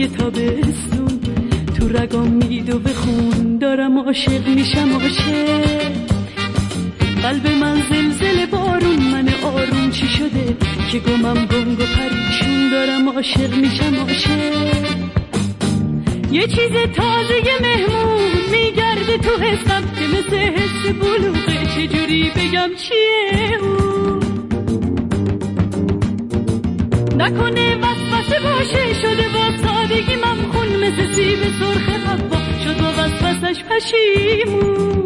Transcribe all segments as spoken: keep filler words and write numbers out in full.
یه تابستون تو رگام میدو بخون، دارم عاشق میشم عاشق. قلب من زلزله بارون، من آروم چی شده که گمم گنگ و پریشون، دارم عاشق میشم عاشق. یه چیز تازه مهمون میگرده تو حسم که مثل حس بلوغه، چجوری بگم چیه اون؟ نکنه وسوسه باشه شده با سادگی ممخون، مثل سیب سرخ حوا شد با وسوسش پشیمون.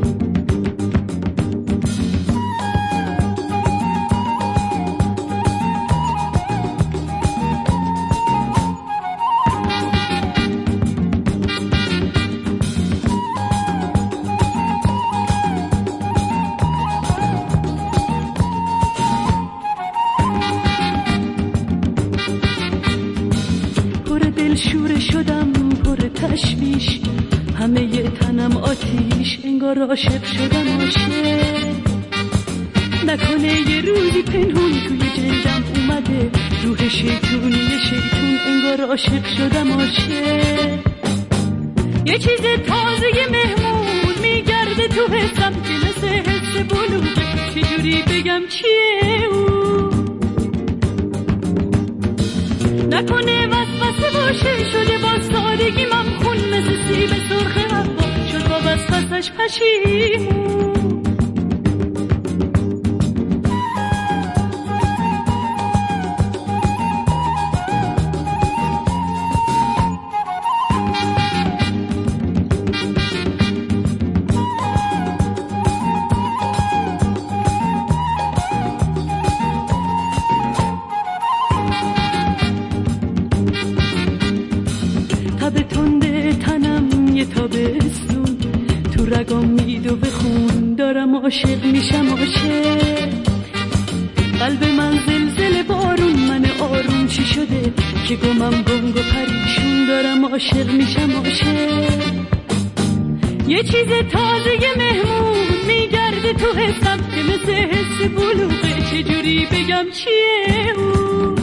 شوره شدم پر تشویش، همه ی تنم آتیش، انگار عاشق شدم عاشق. نکنه یه روزی پنهون توی جلدم اومده روح شیطونی شیطون، انگار عاشق شدم عاشق. یه چیز تازه مهمون میگرده تو حسم که مثل حس بلوغه، چجوری بگم چیه اون؟ نکنه وسوسه باشه شده با سادگی ممخون، مثل سیب سرخ حوا شد با وسوسش پشیمون. تب تنده تنم یه تابستون تو رگام میدو بخون، دارم عاشق میشم عاشق. قلب من زلزله بارون، من آروم چی شده که گمم گنگ و پریشون، دارم عاشق میشم عاشق. یه چیز تازه مهمون میگرده تو حسم که مثل حس بلوغه، چجوری بگم چیه اون؟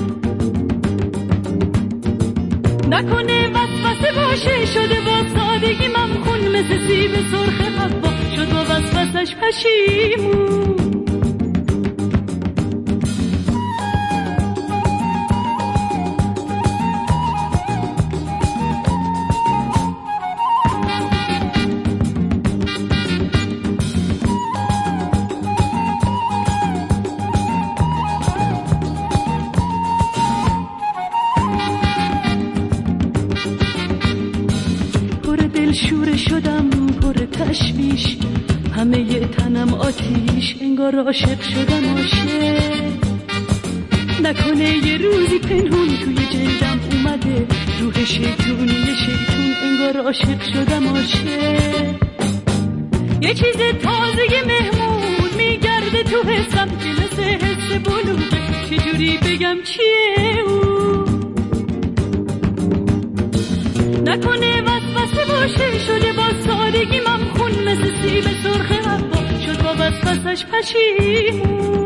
نکنه وسوسه باشه شده با سادگی ممخون، مثل سیب سرخ حوا شد با وسوسش پشیمون. شوره شدم پر تشویش، همه ی تنم آتیش، انگار عاشق شدم عاشق. نکنه یه روزی پنهون توی جلدم اومده روح شیطونی شیطون، انگار عاشق شدم عاشق. یه چیز تازه مهمون میگرده تو حسم که مثل حس بلوغه، چجوری بگم چیه اون؟ نکنه وسوسه باشه شده با سادگی ممخون، مثل سیب سرخ حوا شد با وسوسش پشیمون.